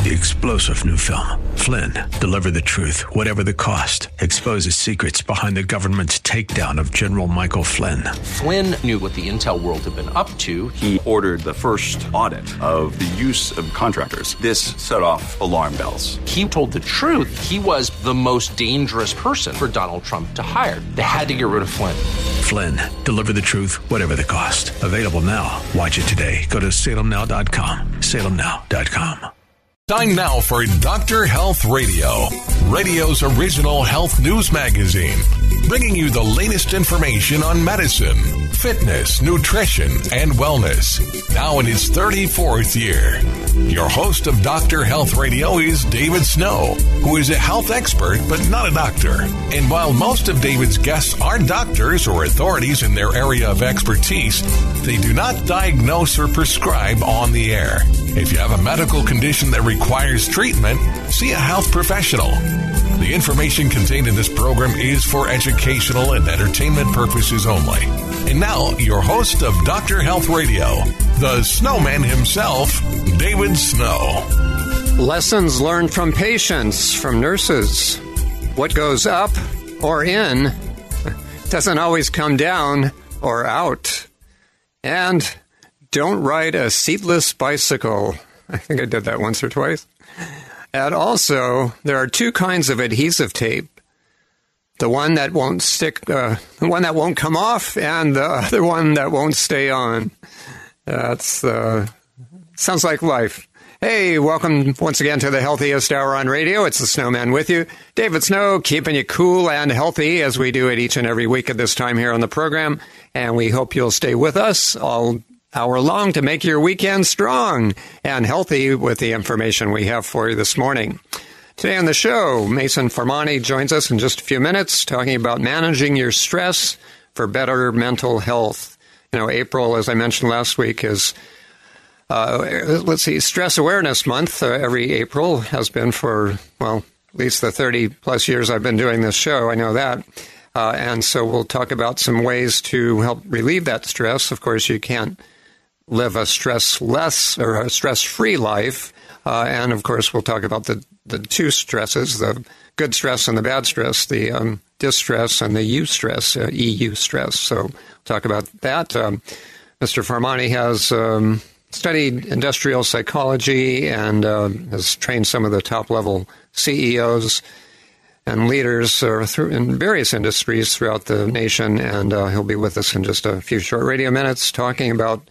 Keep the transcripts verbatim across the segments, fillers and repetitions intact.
The explosive new film, Flynn, deliver the truth, whatever the cost, exposes secrets behind the government's takedown of General Michael Flynn. Flynn knew what the intel world had been up to. He ordered the first audit of the use of contractors. This set off alarm bells. He told the truth. He was the most dangerous person for Donald Trump to hire. They had to get rid of Flynn. Flynn, deliver the truth, whatever the cost. Available now. Watch it today. Go to salem now dot com. salem now dot com. Time now for Doctor Health Radio, radio's original health news magazine, bringing you the latest information on medicine, fitness, nutrition, and wellness. Now in its thirty-fourth year. Your host of Doctor Health Radio is David Snow, who is a health expert but not a doctor. And while most of David's guests are doctors or authorities in their area of expertise, they do not diagnose or prescribe on the air. If you have a medical condition that requires treatment, see a health professional. The information contained in this program is for educational and entertainment purposes only. And now, your host of Doctor Health Radio, the snowman himself, David Snow. Lessons learned from patients, from nurses. What goes up or in doesn't always come down or out. And don't ride a seatless bicycle. I think I did that once or twice. And also, there are two kinds of adhesive tape. The one that won't stick, uh, the one that won't come off, and the other one that won't stay on. That's, uh, sounds like life. Hey, welcome once again to the healthiest hour on radio. It's the Snowman with you. David Snow, keeping you cool and healthy as we do it each and every week at this time here on the program. And we hope you'll stay with us all hour long to make your weekend strong and healthy with the information we have for you this morning. Today on the show, Mason Farmani joins us in just a few minutes talking about managing your stress for better mental health. You know, April, as I mentioned last week, is, uh, let's see, Stress Awareness Month. Uh, every April has been for, well, at least the thirty plus years I've been doing this show. I know that. Uh, and so we'll talk about some ways to help relieve that stress. Of course, you can't live a stress-less or a stress-free life. Uh, and, of course, we'll talk about the, the two stresses, the good stress and the bad stress, the um, distress and the eustress, uh, E U stress. So we'll talk about that. Um, Mister Farmani has um, studied industrial psychology and uh, has trained some of the top-level C E Os and leaders uh, through, in various industries throughout the nation. And uh, he'll be with us in just a few short radio minutes talking about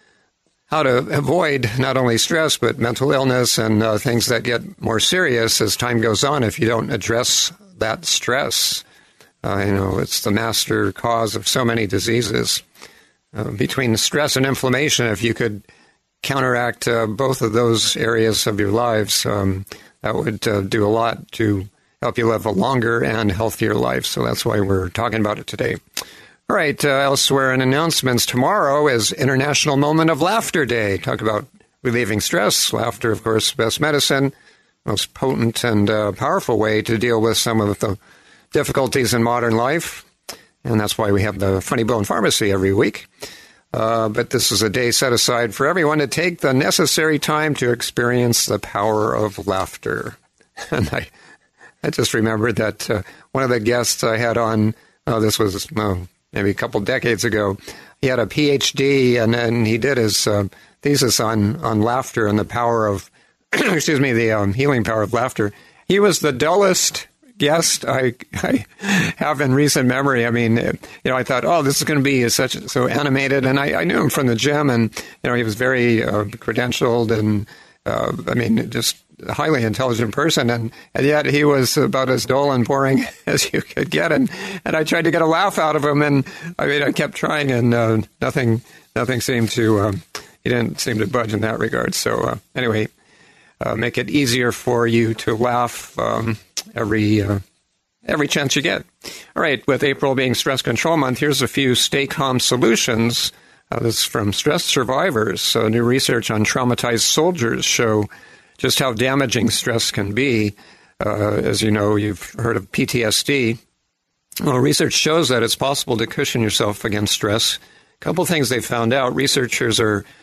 how to avoid not only stress, but mental illness and uh, things that get more serious as time goes on if you don't address that stress. Uh, you know, it's the master cause of so many diseases. Uh, between stress and inflammation, if you could counteract uh, both of those areas of your lives, um, that would uh, do a lot to help you live a longer and healthier life. So that's why we're talking about it today. All right, uh, elsewhere in announcements, tomorrow is International Moment of Laughter Day. Talk about relieving stress. Laughter, of course, best medicine, most potent and uh, powerful way to deal with some of the difficulties in modern life. And that's why we have the Funny Bone Pharmacy every week. Uh, but this is a day set aside for everyone to take the necessary time to experience the power of laughter. And I, I just remembered that uh, one of the guests I had on, oh, this was... Oh, maybe a couple decades ago, he had a P H D, and then he did his uh, thesis on, on laughter and the power of, excuse me, the um, healing power of laughter. He was the dullest guest I, I have in recent memory. I mean, you know, I thought, oh, this is going to be such so animated, and I, I knew him from the gym, and you know, he was very uh, credentialed, and uh, I mean, just a highly intelligent person, and, and yet he was about as dull and boring as you could get. And, and I tried to get a laugh out of him, and I mean, I kept trying, and uh, nothing nothing seemed to, um, he didn't seem to budge in that regard. So uh, anyway, uh, make it easier for you to laugh um, every uh, every chance you get. All right, with April being Stress Control Month, here's a few stay calm solutions. Uh, this is from Stress Survivors. Uh, new research on traumatized soldiers show just how damaging stress can be. Uh, as you know, you've heard of P T S D. Well, research shows that it's possible to cushion yourself against stress. A couple things they found out. Researchers are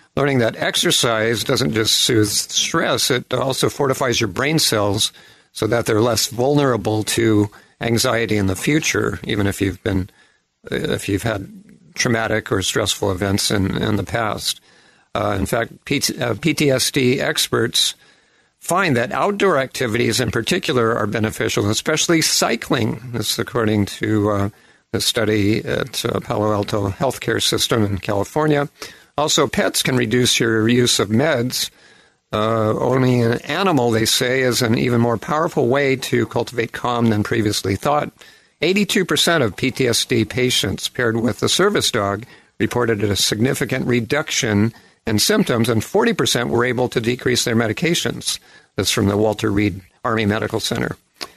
learning that exercise doesn't just soothe stress, it also fortifies your brain cells so that they're less vulnerable to anxiety in the future, even if you've been, if you've had traumatic or stressful events in, in the past. Uh, in fact, P T, uh, P T S D experts find that outdoor activities in particular are beneficial, especially cycling. This is according to uh, the study at uh, Palo Alto Healthcare System in California. Also, pets can reduce your use of meds. Uh, owning an animal, they say, is an even more powerful way to cultivate calm than previously thought. eighty-two percent of P T S D patients paired with a service dog reported a significant reduction in symptoms, and forty percent were able to decrease their medications. That's from the Walter Reed Army Medical Center.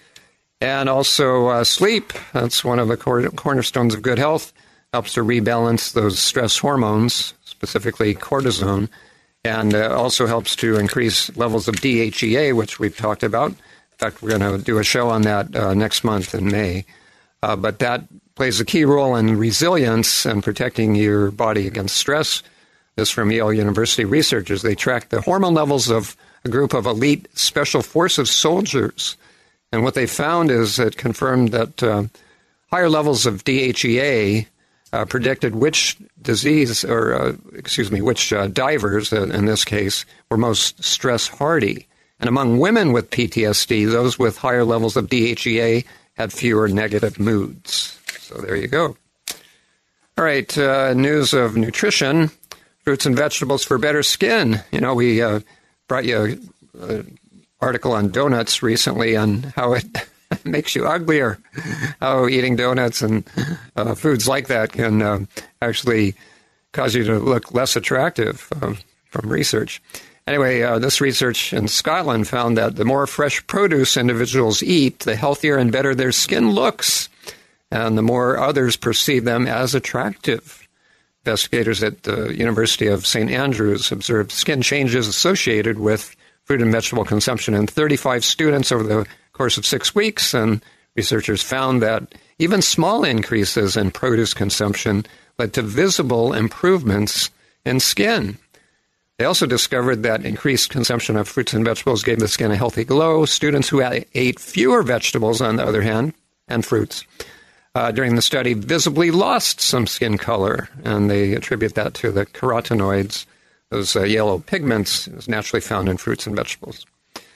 And also uh, sleep, that's one of the cor- cornerstones of good health, helps to rebalance those stress hormones, specifically cortisone, and uh, also helps to increase levels of D H E A, which we've talked about. In fact, we're going to do a show on that uh, next month in May. Uh, but that plays a key role in resilience and protecting your body against stress. This from Yale University researchers. They tracked the hormone levels of a group of elite special forces soldiers. And what they found is it confirmed that uh, higher levels of D H E A uh, predicted which disease, or uh, excuse me, which uh, divers, uh, in this case, were most stress hardy. And among women with P T S D, those with higher levels of D H E A had fewer negative moods. So there you go. All right, uh, news of nutrition. Fruits and vegetables for better skin. You know, we uh, brought you an article on donuts recently on how it makes you uglier, how eating donuts and uh, foods like that can uh, actually cause you to look less attractive uh, from research. Anyway, uh, this research in Scotland found that the more fresh produce individuals eat, the healthier and better their skin looks, and the more others perceive them as attractive. Investigators at the University of Saint Andrews observed skin changes associated with fruit and vegetable consumption in thirty-five students over the course of six weeks, and researchers found that even small increases in produce consumption led to visible improvements in skin. They also discovered that increased consumption of fruits and vegetables gave the skin a healthy glow. Students who ate fewer vegetables, on the other hand, and fruits, Uh, during the study, visibly lost some skin color, and they attribute that to the carotenoids, those uh, yellow pigments naturally found in fruits and vegetables.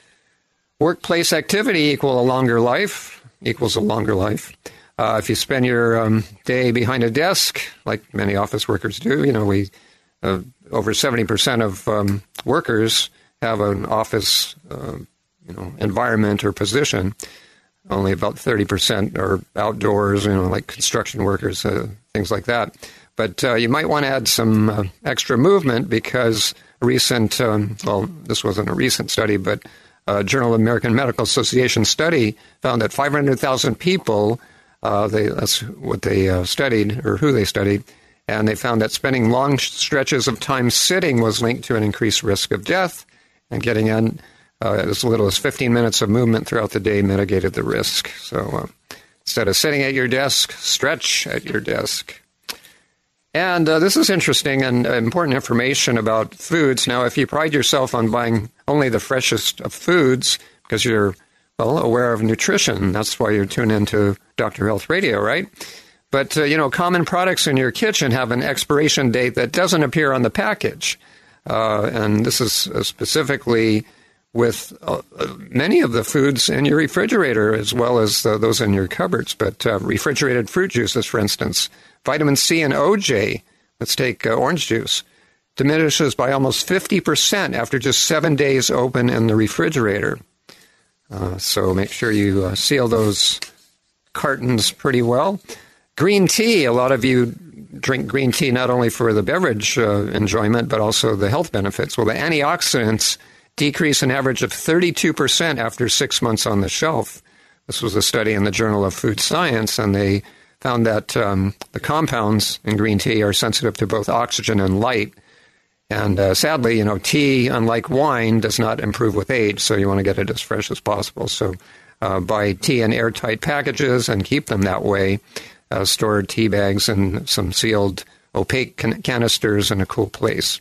Workplace activity equal a longer life, equals a longer life. Uh, if you spend your um, day behind a desk, like many office workers do, you know, we uh, over seventy percent of um, workers have an office, uh, you know, environment or position. Only about thirty percent are outdoors, you know, like construction workers, uh, things like that. But uh, you might want to add some uh, extra movement because a recent, um, well, this wasn't a recent study, but a Journal of American Medical Association study found that five hundred thousand people, uh, they, that's what they uh, studied, or who they studied, and they found that spending long stretches of time sitting was linked to an increased risk of death, and getting in Uh, as little as fifteen minutes of movement throughout the day mitigated the risk. So uh, instead of sitting at your desk, stretch at your desk. And uh, this is interesting and uh, important information about foods. Now, if you pride yourself on buying only the freshest of foods because you're, well, aware of nutrition, that's why you're tuned into Doctor Health Radio, right? But, uh, you know, common products in your kitchen have an expiration date that doesn't appear on the package. Uh, and this is uh, specifically with uh, many of the foods in your refrigerator as well as uh, those in your cupboards. But uh, refrigerated fruit juices, for instance, vitamin C and O J, let's take uh, orange juice, diminishes by almost fifty percent after just seven days open in the refrigerator. Uh, so make sure you uh, seal those cartons pretty well. Green tea, a lot of you drink green tea not only for the beverage uh, enjoyment, but also the health benefits. Well, the antioxidants decrease an average of thirty-two percent after six months on the shelf. This was a study in the Journal of Food Science, and they found that um, the compounds in green tea are sensitive to both oxygen and light. And uh, sadly, you know, tea, unlike wine, does not improve with age, so you want to get it as fresh as possible. So uh, buy tea in airtight packages and keep them that way. Uh, store tea bags in some sealed opaque can- canisters in a cool place.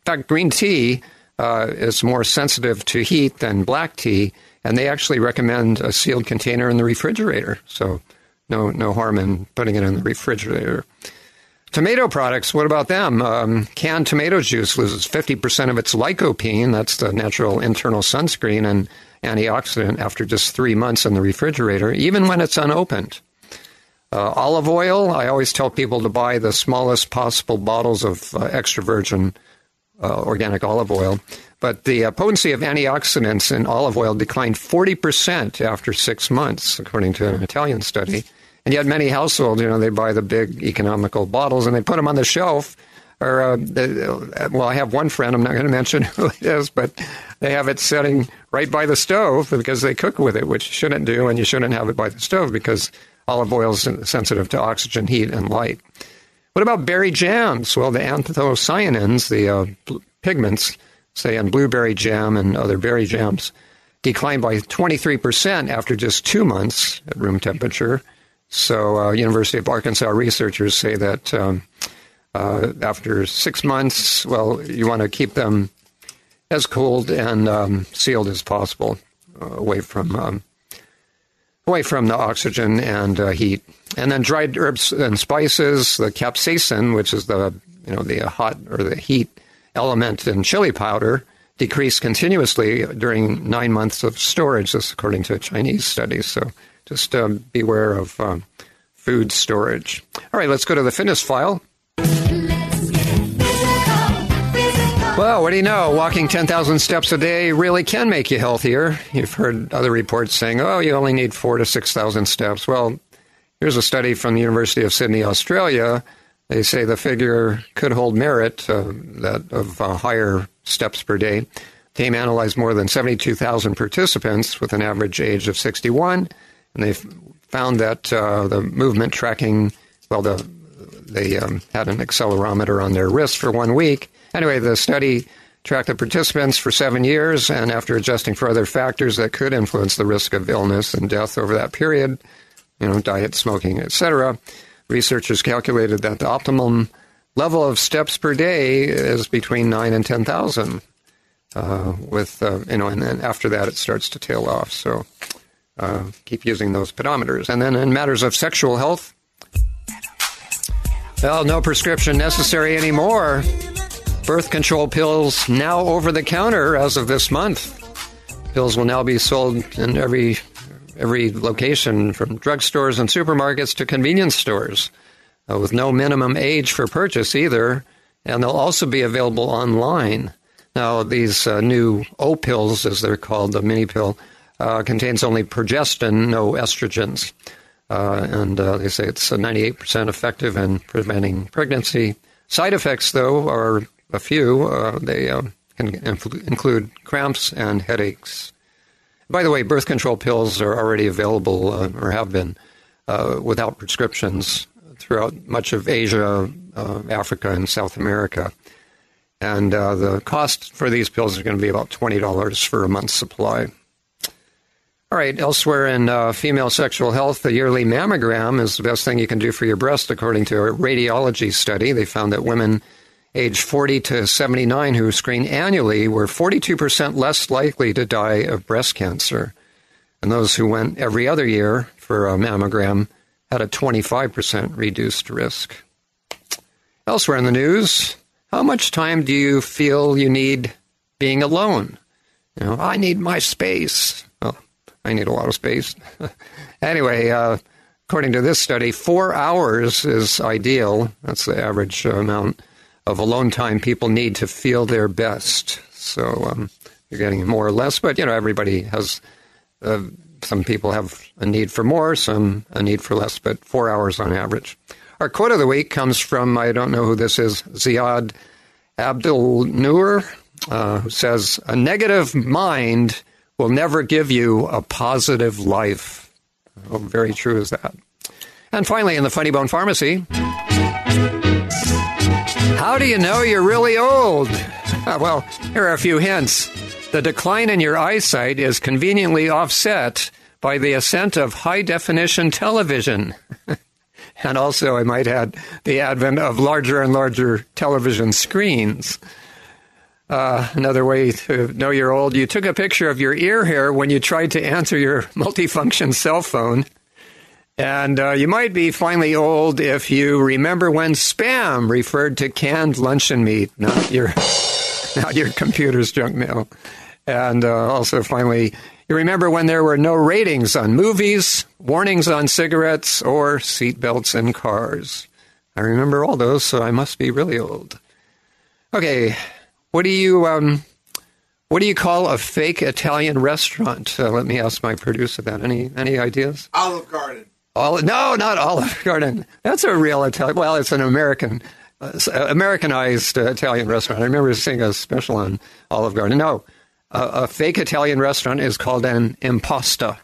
fact, green tea uh, is more sensitive to heat than black tea, and they actually recommend a sealed container in the refrigerator. So no no harm in putting it in the refrigerator. Tomato products, what about them? Um, canned tomato juice loses fifty percent of its lycopene, that's the natural internal sunscreen and antioxidant, after just three months in the refrigerator, even when it's unopened. Uh, olive oil, I always tell people to buy the smallest possible bottles of uh, extra virgin uh, organic olive oil. But the uh, potency of antioxidants in olive oil declined forty percent after six months, according to an Italian study. And yet many households, you know, they buy the big economical bottles and they put them on the shelf. Or, uh, they, well, I have one friend, I'm not going to mention who it is, but they have it sitting right by the stove because they cook with it, which you shouldn't do, and you shouldn't have it by the stove because olive oil is sensitive to oxygen, heat, and light. What about berry jams? Well, the anthocyanins, the uh, pigments, say in blueberry jam and other berry jams, declined by twenty-three percent after just two months at room temperature. So uh, University of Arkansas researchers say that um, uh, after six months, well, you want to keep them as cold and um, sealed as possible, uh, away from um, away from the oxygen and uh, heat. And then dried herbs and spices, the capsaicin, which is the you know the hot or the heat element in chili powder, decreased continuously during nine months of storage. This according to a Chinese study. So just um, beware of um, food storage. All right, let's go to the fitness file. Well, what do you know? Walking ten thousand steps a day really can make you healthier. You've heard other reports saying, oh, you only need four to six thousand steps. Well, here's a study from the University of Sydney, Australia. They say the figure could hold merit, uh, that of uh, higher steps per day. The team analyzed more than seventy-two thousand participants with an average age of sixty-one, and they found that uh, the movement tracking, well, the, they um, had an accelerometer on their wrist for one week. Anyway, the study tracked the participants for seven years, and after adjusting for other factors that could influence the risk of illness and death over that period, you know, diet, smoking, et cetera, researchers calculated that the optimum level of steps per day is between nine and ten thousand. Uh, with uh, you know, and then after that it starts to tail off. So uh, keep using those pedometers. And then in matters of sexual health, well, no prescription necessary anymore. Birth control pills now over the counter as of this month. Pills will now be sold in every every location, from drugstores and supermarkets to convenience stores, uh, with no minimum age for purchase either. And they'll also be available online. Now, these uh, new O pills, as they're called, the mini pill, uh, contains only progestin, no estrogens. Uh, and uh, they say it's uh, ninety-eight percent effective in preventing pregnancy. Side effects, though, are a few. Uh, they uh, can influ- include cramps and headaches. By the way, birth control pills are already available, uh, or have been, uh, without prescriptions throughout much of Asia, uh, Africa, and South America. And uh, the cost for these pills is going to be about twenty dollars for a month's supply. All right, elsewhere in uh, female sexual health, the yearly mammogram is the best thing you can do for your breast, according to a radiology study. They found that women aged forty to seventy-nine who screen annually were forty-two percent less likely to die of breast cancer. And those who went every other year for a mammogram had a twenty-five percent reduced risk. Elsewhere in the news, how much time do you feel you need being alone? You know, I need my space. Well, I need a lot of space. Anyway, uh, according to this study, four hours is ideal. That's the average amount of alone time people need to feel their best. So um, you're getting more or less, but, you know, everybody has, uh, some people have a need for more, some a need for less, but four hours on average. Our quote of the week comes from, I don't know who this is, Ziad Abdel-Noor, uh, who says, a negative mind will never give you a positive life. Oh, very true is that. And finally, in the Funny Bone Pharmacy, how do you know you're really old? Uh, well, here are a few hints. The decline in your eyesight is conveniently offset by the ascent of high-definition television. And also, I might add, the advent of larger and larger television screens. Uh, another way to know you're old, you took a picture of your ear hair when you tried to answer your multifunction cell phone. And uh, you might be finally old if you remember when Spam referred to canned luncheon meat, not your, not your computer's junk mail. And uh, also, finally, you remember when there were no ratings on movies, warnings on cigarettes, or seatbelts in cars. I remember all those, so I must be really old. Okay, what do you um, what do you call a fake Italian restaurant? Uh, let me ask my producer that. Any any ideas? Olive Garden. Olive, no, not Olive Garden. That's a real Italian. Well, it's an American, uh, Americanized uh, Italian restaurant. I remember seeing a special on Olive Garden. No, uh, a fake Italian restaurant is called an imposta.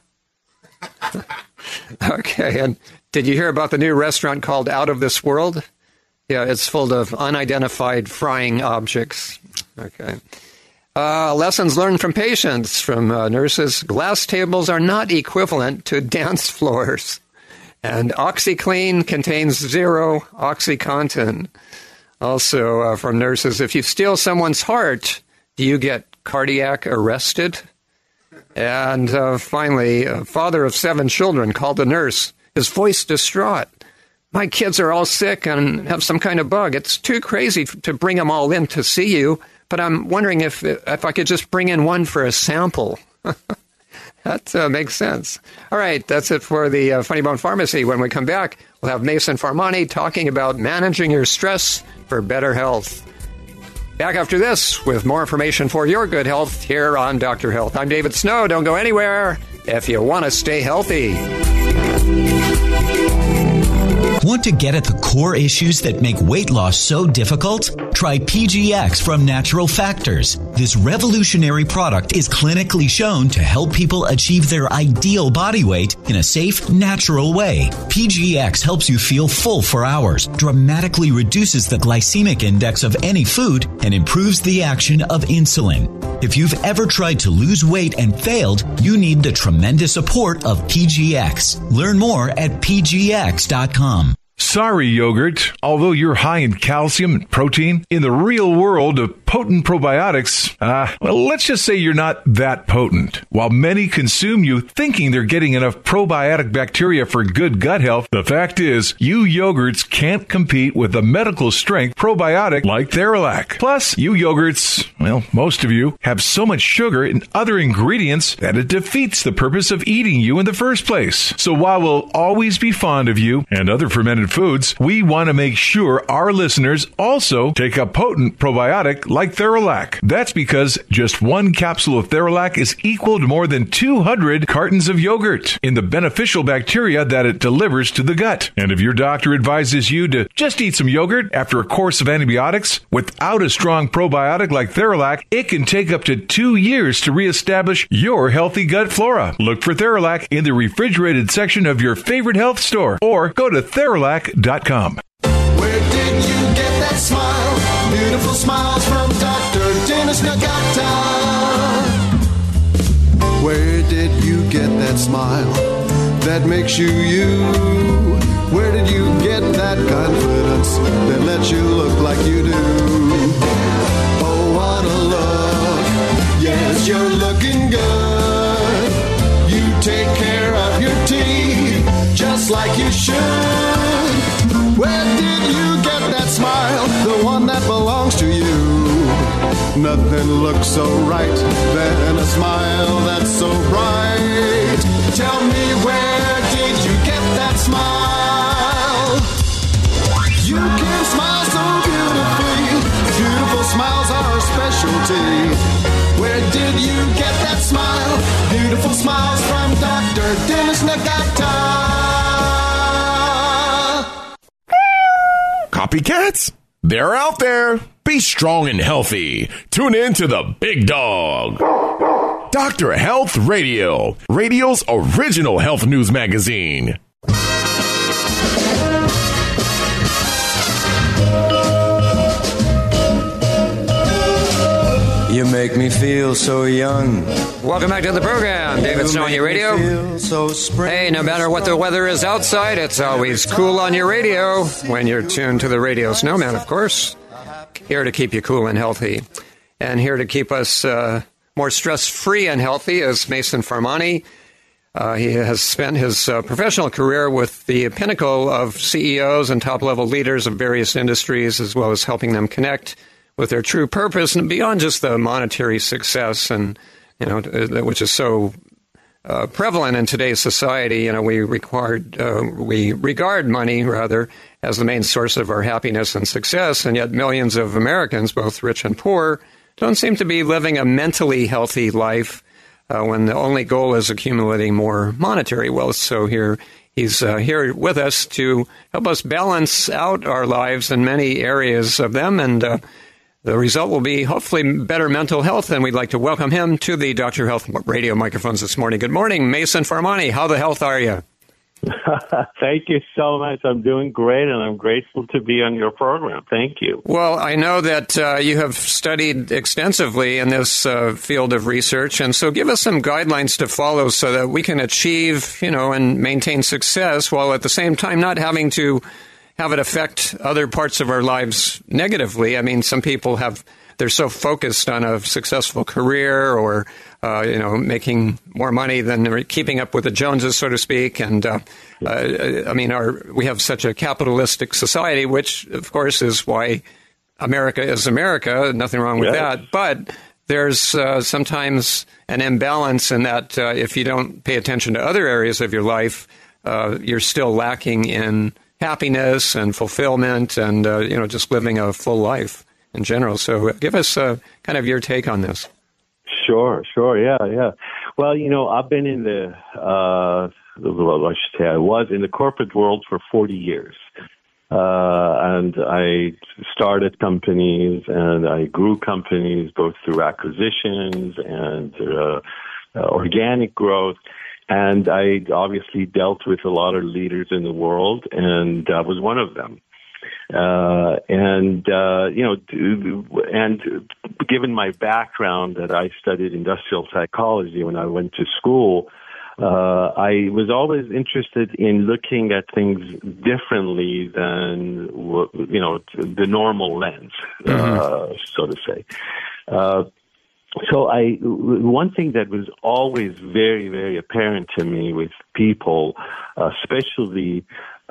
Okay, and did you hear about the new restaurant called Out of This World? Yeah, it's full of unidentified frying objects. Okay. Uh, lessons learned from patients, from uh, nurses. Glass tables are not equivalent to dance floors. And OxyClean contains zero OxyContin. Also, uh, from nurses, if you steal someone's heart, do you get cardiac arrested? And uh, finally, a father of seven children called a nurse, his voice distraught. My kids are all sick and have some kind of bug. It's too crazy to bring them all in to see you, but I'm wondering if if I could just bring in one for a sample. That uh, makes sense. All right, that's it for the uh, Funny Bone Pharmacy. When we come back, we'll have Mason Farmani talking about managing your stress for better health. Back after this with more information for your good health here on Doctor Health. I'm David Snow. Don't go anywhere if you want to stay healthy. Want to get at the core issues that make weight loss so difficult? Try P G X from Natural Factors. This revolutionary product is clinically shown to help people achieve their ideal body weight in a safe, natural way. P G X helps you feel full for hours, dramatically reduces the glycemic index of any food, and improves the action of insulin. If you've ever tried to lose weight and failed, you need the tremendous support of P G X. Learn more at P G X dot com. Sorry, yogurt. Although you're high in calcium and protein, in the real world of potent probiotics, uh, well, let's just say you're not that potent. While many consume you thinking they're getting enough probiotic bacteria for good gut health, the fact is, you yogurts can't compete with a medical strength probiotic like Theralac. Plus, you yogurts, well, most of you, have so much sugar and other ingredients that it defeats the purpose of eating you in the first place. So while we'll always be fond of you and other fermented foods, we want to make sure our listeners also take a potent probiotic like Theralac. That's because just one capsule of Theralac is equal to more than two hundred cartons of yogurt in the beneficial bacteria that it delivers to the gut. And if your doctor advises you to just eat some yogurt after a course of antibiotics without a strong probiotic like Theralac, it can take up to two years to reestablish your healthy gut flora. Look for Theralac in the refrigerated section of your favorite health store or go to Theralac dot com. Where did you get that smile? Beautiful smiles from Doctor Dennis Nagata. Where did you get that smile that makes you you? Where did you get that confidence that lets you look like you do? Oh, what a look. Yes, you're looking good. You take care of your teeth just like you should. Where did you get that smile, the one that belongs to you? Nothing looks so right than a smile that's so bright. Tell me, where did you get that smile? You can smile so beautifully. Beautiful smiles are a specialty. Where did you get that smile? Beautiful smiles from Doctor Dennis Nagata. Copycats? They're out there. Be strong and healthy. Tune in to the Big Dog. Doctor Health Radio, radio's original health news magazine. You make me feel so young. Welcome back to the program. David Snow on your radio. So hey, no matter what the weather is outside, it's always cool on your radio when you're tuned to the Radio Snowman, of course. Here to keep you cool and healthy. And here to keep us uh, more stress-free and healthy is Mason Farmani. Uh, he has spent his uh, professional career with the pinnacle of C E Os and top-level leaders of various industries, as well as helping them connect with their true purpose and beyond just the monetary success, and you know, which is so uh, prevalent in today's society. You know, we required uh, we regard money rather as the main source of our happiness and success, and yet millions of Americans, both rich and poor, don't seem to be living a mentally healthy life. Uh, when the only goal is accumulating more monetary wealth. So here he's uh, here with us to help us balance out our lives in many areas of them, and uh, the result will be hopefully better mental health. And we'd like to welcome him to the Doctor Health Radio microphones this morning. Good morning, Mason Farmani. How the health are you? Thank you so much. I'm doing great, and I'm grateful to be on your program. Thank you. Well, I know that uh, you have studied extensively in this uh, field of research, and so give us some guidelines to follow so that we can achieve, you know, and maintain success while at the same time not having to have it affect other parts of our lives negatively. I mean, some people have, they're so focused on a successful career or Uh, you know, making more money than keeping up with the Joneses, so to speak. And, uh, uh, I mean, our we have such a capitalistic society, which, of course, is why America is America. Nothing wrong with yes. that. But there's uh, sometimes an imbalance in that uh, if you don't pay attention to other areas of your life, uh, you're still lacking in happiness and fulfillment and, uh, you know, just living a full life in general. So give us uh, kind of your take on this. Sure, sure, yeah, yeah. Well, you know, I've been in the, uh, well, I should say I was in the corporate world for forty years. Uh, and I started companies and I grew companies both through acquisitions and uh, uh, organic growth. And I obviously dealt with a lot of leaders in the world, and I was one of them. Uh, and, uh, you know, and given my background that I studied industrial psychology when I went to school, uh, I was always interested in looking at things differently than, you know, the normal lens, mm-hmm. uh, so to say. Uh, so I, one thing that was always very, very apparent to me with people, uh, especially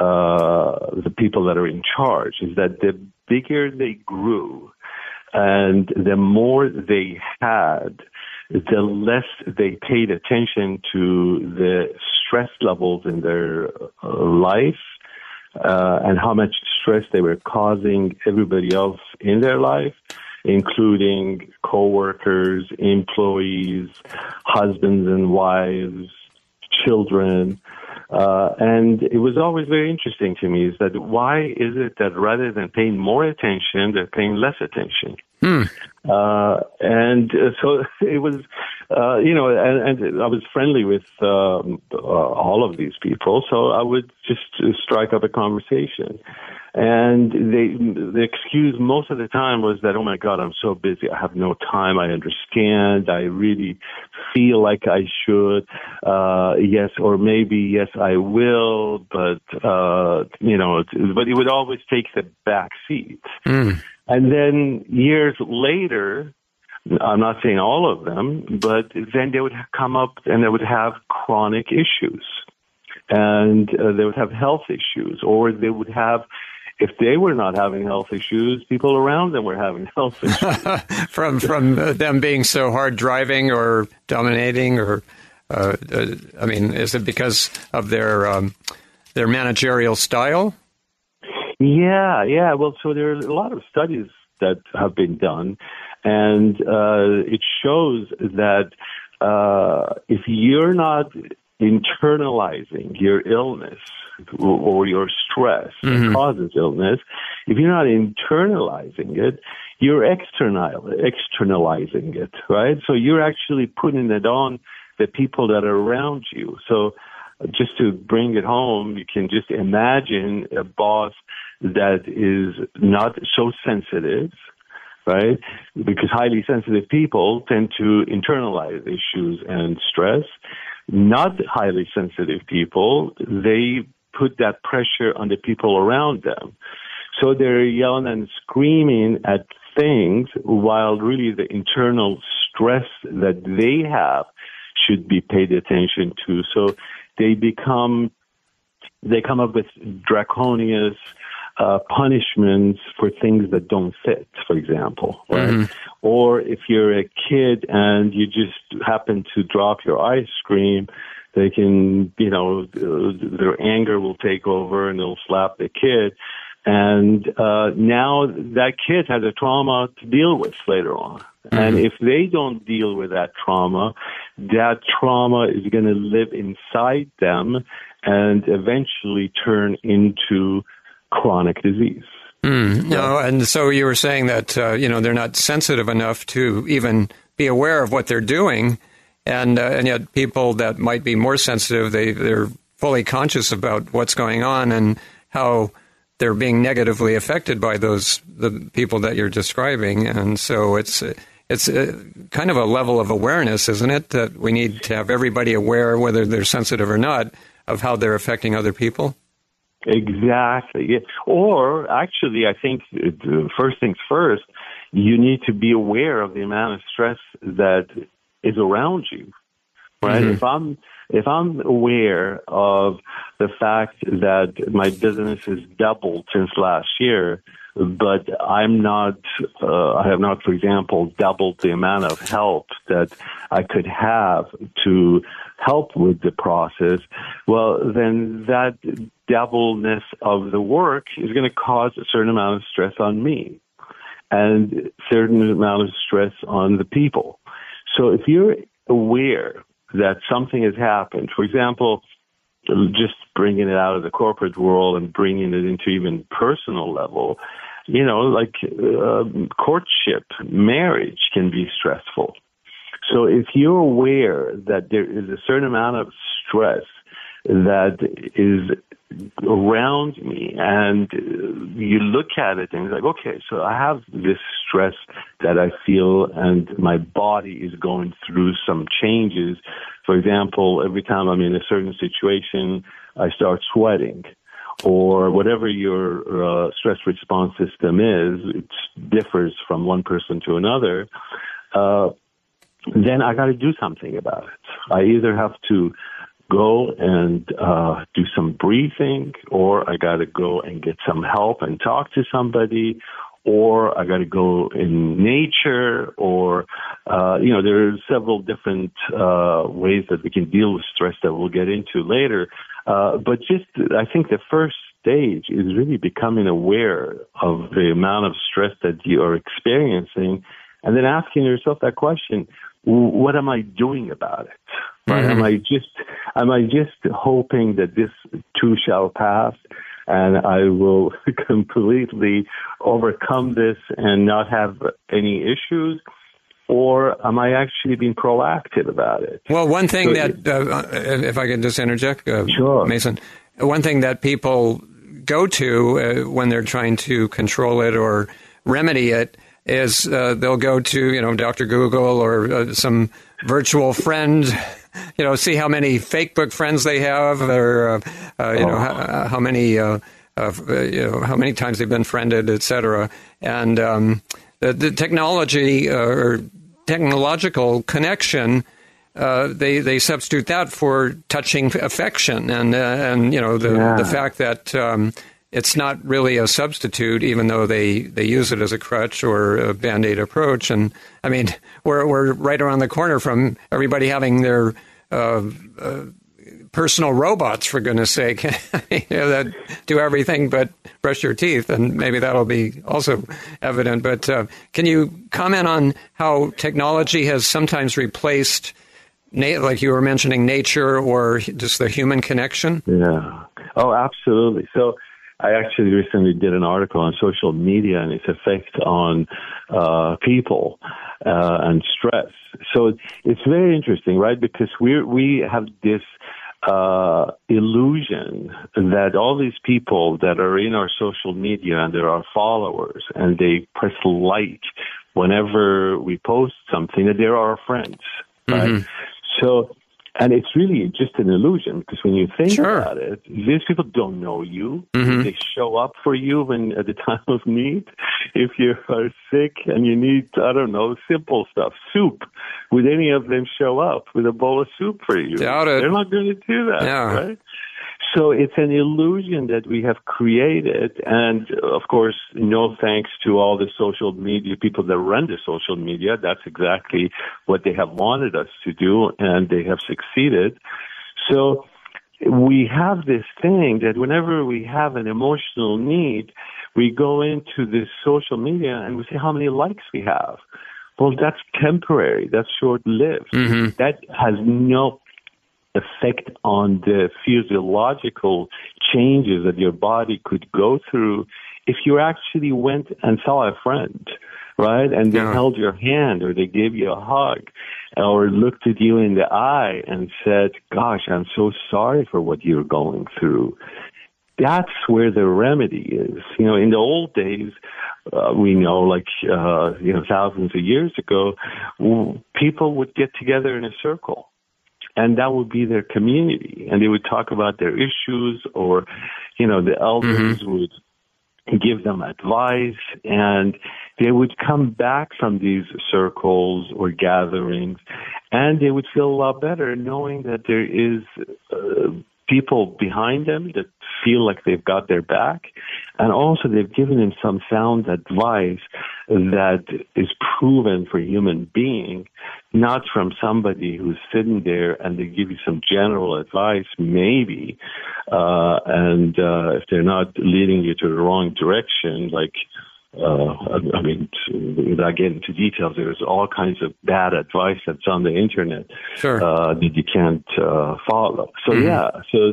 Uh, the people that are in charge, is that the bigger they grew and the more they had, the less they paid attention to the stress levels in their uh, life uh, and how much stress they were causing everybody else in their life, including coworkers, employees, husbands and wives, children. Uh, and it was always very interesting to me is that why is it that rather than paying more attention, they're paying less attention? Hmm. Uh, and uh, so it was, uh, you know, and, and I was friendly with um, uh, all of these people, so I would just uh, strike up a conversation. And they, the excuse most of the time was that, oh my God, I'm so busy. I have no time. I understand. I really feel like I should. Uh, yes, or maybe, yes, I will. But, uh, you know, but it would always take the back seat. Mm. And then years later, I'm not saying all of them, but then they would come up and they would have chronic issues. And uh, they would have health issues, or they would have, if they were not having health issues, people around them were having health issues. from from uh, them being so hard driving or dominating, or uh, uh, I mean, is it because of their um, their managerial style? Yeah, yeah. Well, so there are a lot of studies that have been done, and uh, it shows that uh, if you're not internalizing your illness or your stress mm-hmm. that causes illness, if you're not internalizing it, you're external, externalizing it, right? So you're actually putting it on the people that are around you. So just to bring it home, you can just imagine a boss that is not so sensitive, right? Because highly sensitive people tend to internalize issues and stress. Not highly sensitive people, they put that pressure on the people around them. So they're yelling and screaming at things, while really the internal stress that they have should be paid attention to. So they become, they come up with draconian uh, punishments for things that don't fit, for example, right? Mm-hmm. Or if you're a kid and you just happen to drop your ice cream, they can, you know, their anger will take over and they'll slap the kid. And uh, now that kid has a trauma to deal with later on. Mm-hmm. And if they don't deal with that trauma, that trauma is going to live inside them and eventually turn into chronic disease. Mm. No, and so you were saying that, uh, you know, they're not sensitive enough to even be aware of what they're doing. And uh, and yet people that might be more sensitive, they, they're fully conscious about what's going on and how they're being negatively affected by those the people that you're describing. And so it's it's a, kind of a level of awareness, isn't it, that we need to have everybody aware, whether they're sensitive or not, of how they're affecting other people? Exactly. Yeah. Or actually, I think uh, first things first, you need to be aware of the amount of stress that is around you, right? Mm-hmm. If I'm if I'm aware of the fact that my business has doubled since last year, but I'm not, uh, I have not, for example, doubled the amount of help that I could have to help with the process, well, then that doubleness of the work is going to cause a certain amount of stress on me and a certain amount of stress on the people. So if you're aware that something has happened, for example, just bringing it out of the corporate world and bringing it into even personal level, you know, like uh, courtship, marriage can be stressful. So if you're aware that there is a certain amount of stress that is around me and you look at it and you're like, okay, so I have this stress that I feel and my body is going through some changes. For example, every time I'm in a certain situation, I start sweating. Or whatever your uh, stress response system is, it differs from one person to another, uh, then I got to do something about it. I either have to go and uh, do some breathing, or I got to go and get some help and talk to somebody, or I got to go in nature, or, uh, you know, there are several different uh, ways that we can deal with stress that we'll get into later. Uh, but just, I think the first stage is really becoming aware of the amount of stress that you are experiencing, and then asking yourself that question, what am I doing about it? Right? Mm-hmm. Am I just, am I just hoping that this too shall pass and I will completely overcome this and not have any issues? Or am I actually being proactive about it? Well, one thing so, that, uh, if I could just interject, uh, sure. Mason, one thing that people go to uh, when they're trying to control it or remedy it is uh, they'll go to, you know, Doctor Google or uh, some virtual friend, you know, see how many fake book friends they have, or uh, uh, you oh. know how, how many uh, uh, you know how many times they've been friended, et cetera. And um, the, the technology uh, or technological connection, uh, they they substitute that for touching affection, and uh, and you know the yeah. the fact that. Um, It's not really a substitute, even though they, they use it as a crutch or a Band-Aid approach. And, I mean, we're we're right around the corner from everybody having their uh, uh, personal robots, for goodness sake, you know, that do everything but brush your teeth. And maybe that'll be also evident. But uh, can you comment on how technology has sometimes replaced, na- like you were mentioning, nature or just the human connection? Yeah. Oh, absolutely. So I actually recently did an article on social media and its effect on uh, people uh, and stress. So it's very interesting, right? Because we we have this uh, illusion that all these people that are in our social media and they're our followers and they press like whenever we post something, that they're our friends, right? Mm-hmm. So And it's really just an illusion, because when you think Sure. about it, these people don't know you. Mhm. They show up for you when at the time of need. If you are sick and you need, I don't know, simple stuff, soup, would any of them show up with a bowl of soup for you? Doubt it. They're not going to do that, Yeah. right? So it's an illusion that we have created, and of course, no thanks to all the social media people that run the social media. That's exactly what they have wanted us to do, and they have succeeded. So we have this thing that whenever we have an emotional need, we go into this social media and we see how many likes we have. Well, that's temporary. That's short-lived. Mm-hmm. That has no effect on the physiological changes that your body could go through if you actually went and saw a friend, right? And they Yeah. held your hand, or they gave you a hug, or looked at you in the eye and said, gosh, I'm so sorry for what you're going through. That's where the remedy is. You know, in the old days, uh, we know, like, uh, you know, thousands of years ago, w- people would get together in a circle. And that would be their community. And they would talk about their issues, or, you know, the elders mm-hmm. would give them advice, and they would come back from these circles or gatherings, and they would feel a lot better knowing that there is uh, people behind them that feel like they've got their back, and also they've given them some sound advice that is proven for human being, not from somebody who's sitting there and they give you some general advice, maybe, uh, and uh, if they're not leading you to the wrong direction, like, uh, I, I mean, without getting into details, there's all kinds of bad advice that's on the internet sure. uh, that you can't uh, follow. So, mm-hmm. yeah, so,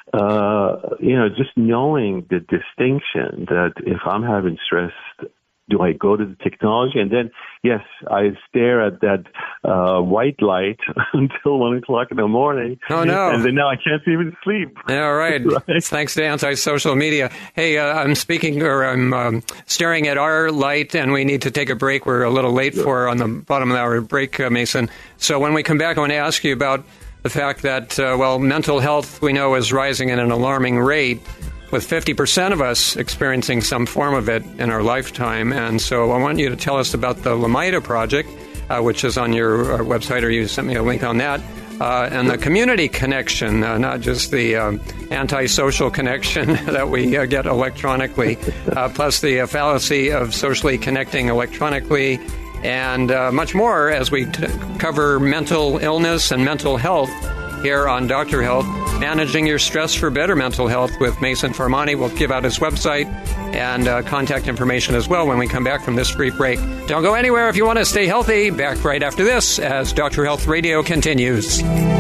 uh, you know, just knowing the distinction that if I'm having stress, do I go to the technology? And then, yes, I stare at that uh, white light until one o'clock in the morning. Oh, no. And then now I can't even sleep. Yeah, right. right. Thanks to anti-social media. Hey, uh, I'm speaking, or I'm um, staring at our light, and we need to take a break. We're a little late sure. for on the bottom of our break, uh, Mason. So when we come back, I want to ask you about the fact that, uh, well, mental health, we know, is rising at an alarming rate, with fifty percent of us experiencing some form of it in our lifetime. And so I want you to tell us about the Lamida Project, uh, which is on your uh, website, or you sent me a link on that, uh, and the community connection, uh, not just the um, antisocial connection that we uh, get electronically, uh, plus the uh, fallacy of socially connecting electronically, and uh, much more as we t- cover mental illness and mental health here on Doctor Health, Managing Your Stress for Better Mental Health with Mason Farmani. We'll give out his website and uh, contact information as well when we come back from this brief break. Don't go anywhere if you want to stay healthy. Back right after this as Doctor Health Radio continues.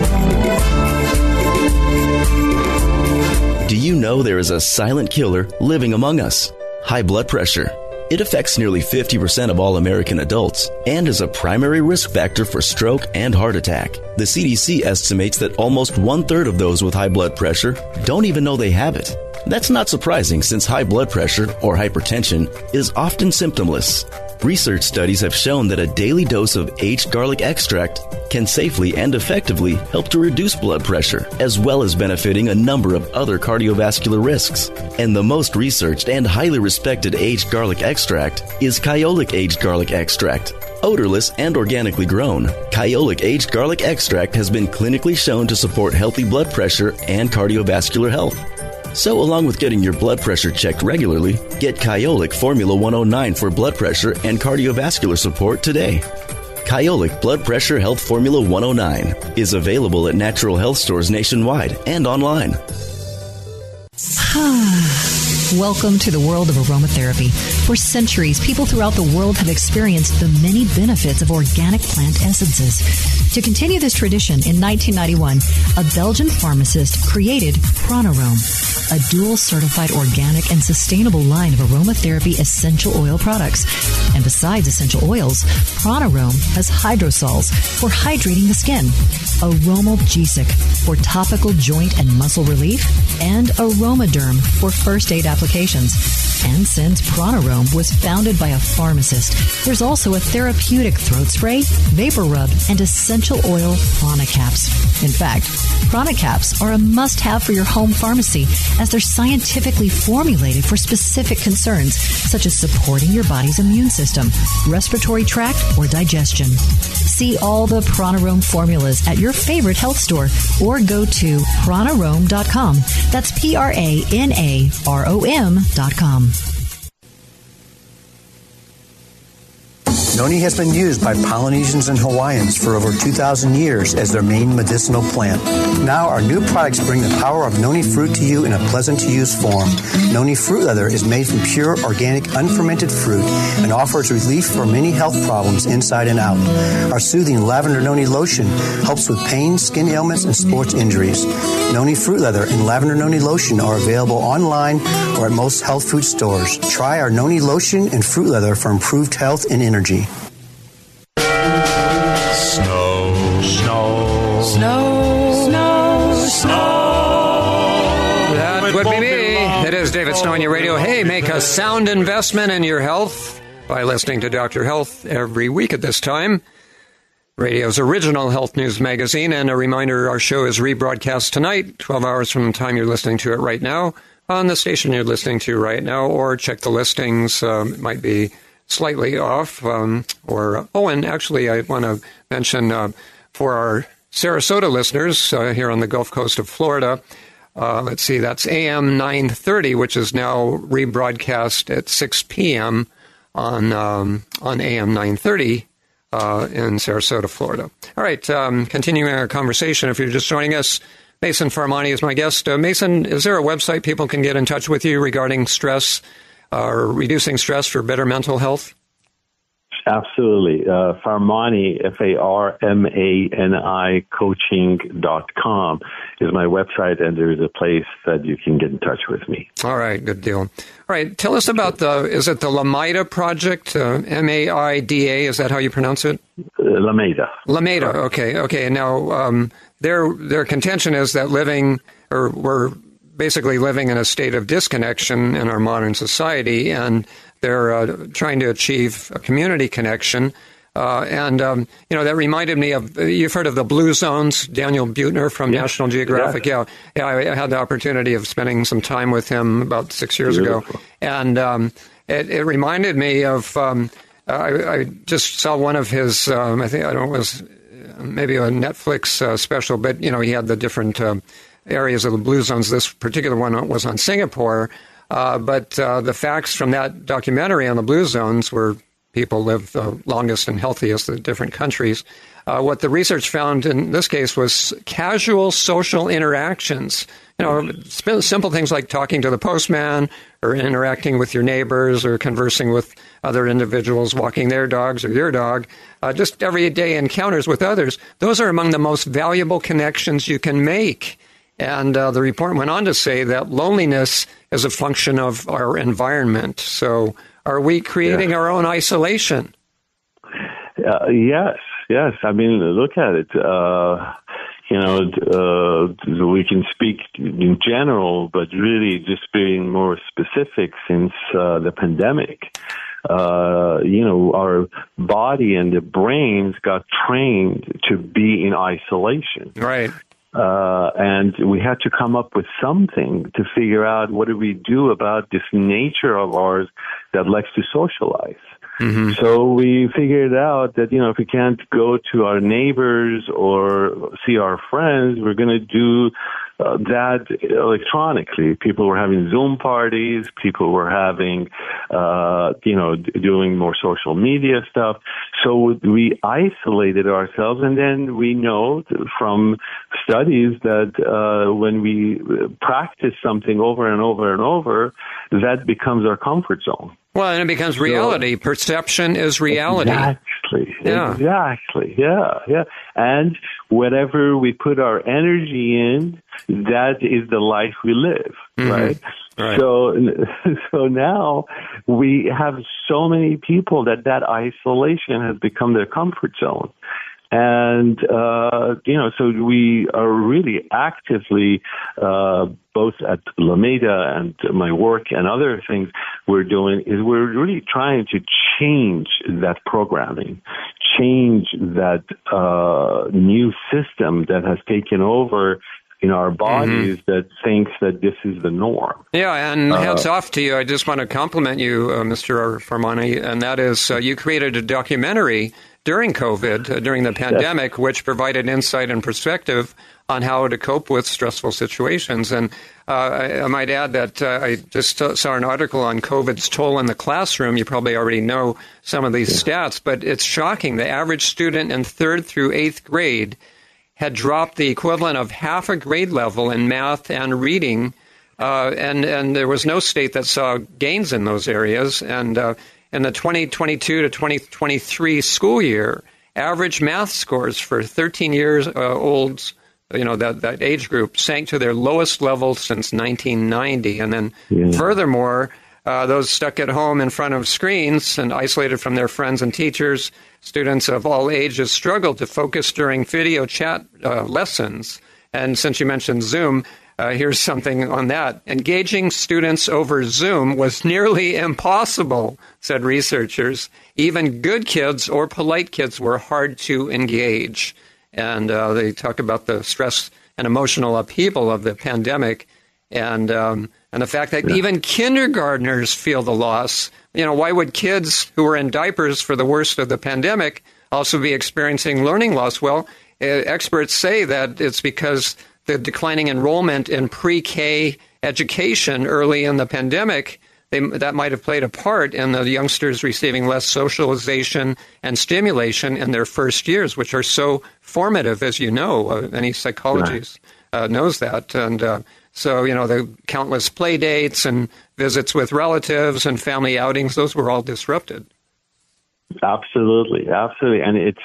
Do you know there is a silent killer living among us? High blood pressure. It affects nearly fifty percent of all American adults and is a primary risk factor for stroke and heart attack. The C D C estimates that almost one-third of those with high blood pressure don't even know they have it. That's not surprising, since high blood pressure, or hypertension, is often symptomless. Research studies have shown that a daily dose of aged garlic extract can safely and effectively help to reduce blood pressure, as well as benefiting a number of other cardiovascular risks. And the most researched and highly respected aged garlic extract is Kyolic Aged Garlic Extract. Odorless and organically grown, Kyolic Aged Garlic Extract has been clinically shown to support healthy blood pressure and cardiovascular health. So along with getting your blood pressure checked regularly, get Kyolic Formula one oh nine for blood pressure and cardiovascular support today. Kyolic Blood Pressure Health Formula one oh nine is available at natural health stores nationwide and online. Welcome to the world of aromatherapy. For centuries, people throughout the world have experienced the many benefits of organic plant essences. To continue this tradition, in nineteen ninety-one, a Belgian pharmacist created Pronarome, a dual-certified organic and sustainable line of aromatherapy essential oil products. And besides essential oils, Pronarome has hydrosols for hydrating the skin, Aromalgesic for topical joint and muscle relief, and Aromaderm for first aid applications. And since Pronarome was founded by a pharmacist, there's also a therapeutic throat spray, vapor rub, and essential oil Prana Caps. In fact, Prana Caps are a must-have for your home pharmacy as they're scientifically formulated for specific concerns such as supporting your body's immune system, respiratory tract, or digestion. See all the Pronarome formulas at your favorite health store or go to pranarome dot com. That's P R A N A R O M dot com. Noni has been used by Polynesians and Hawaiians for over two thousand years as their main medicinal plant. Now our new products bring the power of Noni fruit to you in a pleasant-to-use form. Noni fruit leather is made from pure, organic, unfermented fruit and offers relief for many health problems inside and out. Our soothing lavender Noni lotion helps with pain, skin ailments, and sports injuries. Noni fruit leather and lavender Noni lotion are available online or at most health food stores. Try our Noni lotion and fruit leather for improved health and energy. Snow, snow, snow, snow, snow. That would be me. It is David Snow on your radio. Hey, make a sound investment in your health by listening to Doctor Health every week at this time. Radio's original health news magazine. And a reminder, our show is rebroadcast tonight, twelve hours from the time you're listening to it right now, on the station you're listening to right now, or check the listings. Um, it might be slightly off. Um, or Oh, and actually, I want to mention uh, for our Sarasota listeners uh, here on the Gulf Coast of Florida, uh, let's see, that's A M nine thirty, which is now rebroadcast at six p.m. on um, on A M nine thirty uh, in Sarasota, Florida. All right, um, continuing our conversation, if you're just joining us, Mason Farmani is my guest. Uh, Mason, is there a website people can get in touch with you regarding stress uh, or reducing stress for better mental health? Absolutely. Uh, Farmani, F A R M A N I, coaching dot com is my website, and there is a place that you can get in touch with me. All right, good deal. All right, tell us about the, is it the LaMaida Project, uh, M A I D A, is that how you pronounce it? Uh, LaMaida. LaMaida, okay, okay. Now, um, their their contention is that living, or we're basically living in a state of disconnection in our modern society, and they're uh, trying to achieve a community connection. Uh, and, um, you know, that reminded me of, you've heard of the Blue Zones, Daniel Buettner from yeah. National Geographic. Yeah. yeah, yeah. I had the opportunity of spending some time with him about six years Beautiful. ago. And um, it, it reminded me of, um, I, I just saw one of his, um, I think, I don't know, it was maybe a Netflix uh, special, but, you know, he had the different uh, areas of the Blue Zones. This particular one was on Singapore. Uh, but uh, the facts from that documentary on the Blue Zones, where people live the longest and healthiest in different countries, uh, what the research found in this case was casual social interactions. You know, simple things like talking to the postman or interacting with your neighbors or conversing with other individuals, walking their dogs or your dog, uh, just everyday encounters with others. Those are among the most valuable connections you can make. And uh, the report went on to say that loneliness is a function of our environment. So are we creating yeah. our own isolation? Uh, yes, yes. I mean, look at it. Uh, you know, uh, we can speak in general, but really just being more specific since uh, the pandemic. Uh, you know, our body and the brains got trained to be in isolation. Right. Uh, and we had to come up with something to figure out what do we do about this nature of ours that likes to socialize. Mm-hmm. So we figured out that, you know, if we can't go to our neighbors or see our friends, we're going to do uh, that electronically. People were having Zoom parties. People were having, uh, you know, doing more social media stuff. So we isolated ourselves, and then we know from studies that uh, when we practice something over and over and over, that becomes our comfort zone. Well, and it becomes reality. So, perception is reality. Exactly. Yeah. Exactly. Yeah. Yeah. And whatever we put our energy in, that is the life we live. Mm-hmm. Right? Right. So, so now we have so many people that that isolation has become their comfort zone. And, uh, you know, so we are really actively, uh, both at Lameda and my work and other things we're doing, is we're really trying to change that programming, change that uh, new system that has taken over in our bodies mm-hmm. that thinks that this is the norm. Yeah, and uh, hats off to you. I just want to compliment you, uh, Mister Farmani, and that is uh, you created a documentary during COVID, uh, during the pandemic, yes. which provided insight and perspective on how to cope with stressful situations. And uh, I, I might add that uh, I just saw an article on COVID's toll in the classroom. You probably already know some of these yeah. stats, but it's shocking. The average student in third through eighth grade had dropped the equivalent of half a grade level in math and reading, uh, and, and there was no state that saw gains in those areas. And uh, in the twenty twenty-two to twenty twenty-three school year, average math scores for thirteen years uh, olds, you know, that, that age group, sank to their lowest level since nineteen ninety. And then yeah. furthermore, uh, those stuck at home in front of screens and isolated from their friends and teachers, students of all ages struggled to focus during video chat uh, lessons. And since you mentioned Zoom, uh, here's something on that. Engaging students over Zoom was nearly impossible, said researchers. Even good kids or polite kids were hard to engage. And uh, they talk about the stress and emotional upheaval of the pandemic, and um, and the fact that yeah. even kindergartners feel the loss. You know, why would kids who were in diapers for the worst of the pandemic also be experiencing learning loss? Well, uh, experts say that it's because the declining enrollment in pre-K education early in the pandemic, they, that might have played a part in the youngsters receiving less socialization and stimulation in their first years, which are so formative, as you know. Uh, any psychologist uh, knows that. And uh, so, you know, the countless play dates and visits with relatives and family outings, those were all disrupted. Absolutely, absolutely. And it's,